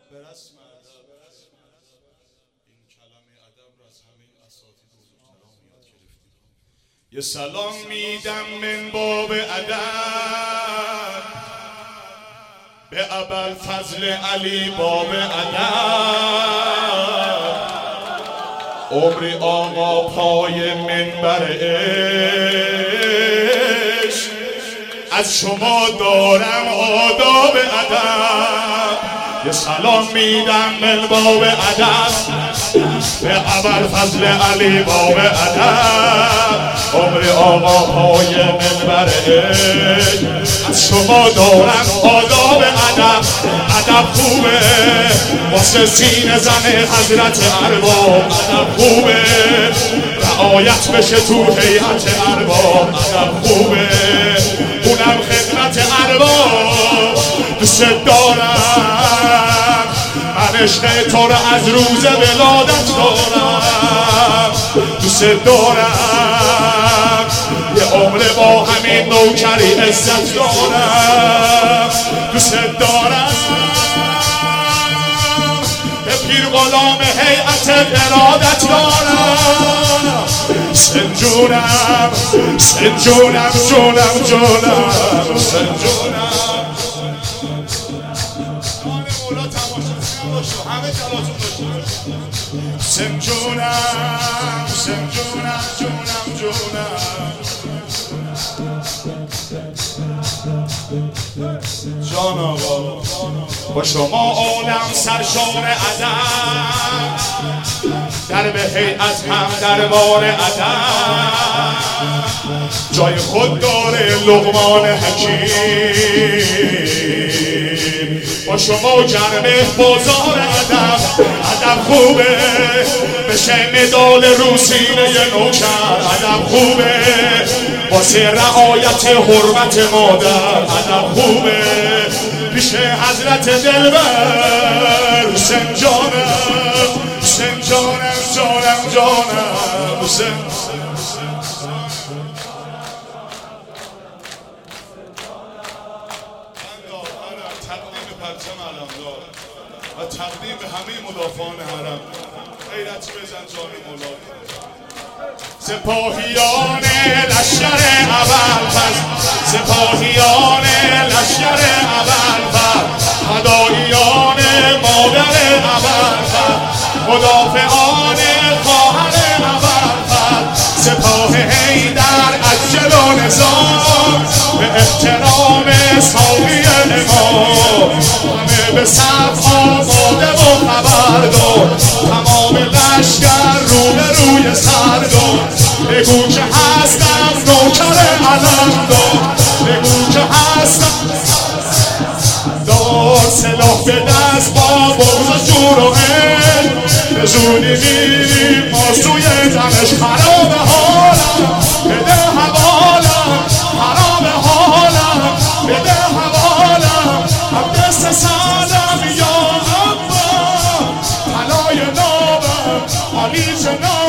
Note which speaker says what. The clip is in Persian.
Speaker 1: به رسم ادب این کلمه ادب را از همه اساتید بزرگتران یاد گرفتید. یه سلام میدم من باب ادب به ابوالفضل علی باب ادب، عمری آقا پای منبر عشق، از شما دارم آداب ادب. یه سلام میدم من باب ادب به ابوالفضل علی باب ادب، عمری آقا پای منبر عشق، از شما دارم آداب ادب. ادب خوبه واسه سینه زن حضرت ارباب، ادب خوبه رعایت بشه تو هیئت ارباب، ادب خوبه اونم خدمت ارباب. دوست دارم من عشق تو رو از روز ولادت دارم، دوست دارم یه عمر با همین نوکری عزت دارم، دوست دارم به پیر غلام هیئت ارادت دارم. سنجونم سنجونم جونم جونم سنجونم همه جلاتون سنجونم سنجونم جونم جونم جان آقا با شما عالم سرشار ادب، در به هیئت هم دربار ادب، جای خود داره لقمان حکیم. با شما گرمه بازار ادب، ادب خوبه بشه مدال رو سینه نوکر، ادب خوبه واسه رعایت حرمت مادر، ادب خوبه پیش حضرت دلبر حسین جانم حسین جانم جانم جانم حسین. تقدیم پرچم علمدار و تقدیم به همه مدافعان حرم. غیرتی بزن جان مولا. سپاهیان لشکر ابوالفضل، سپاهیان لشکر ابوالفضل، فداییان مادر ابوالفضل، مدافعان خواهر ابوالفضل، سپاه حیدر عجل و نظام، به احترام ساقی امام، همه به صف آماده و خبردار، تمام لشکر رو به روی سردار، بگو که هستم نوکر علمدار، بگو که هستم دار، سلاح به دست با بغض جور و علم، به زودی میریم ما سوی دمشق. خراب حالم بده حوالم، خراب حالم بده حوالم، عبدست سالم یا ابا، طلای نابم علی جناب.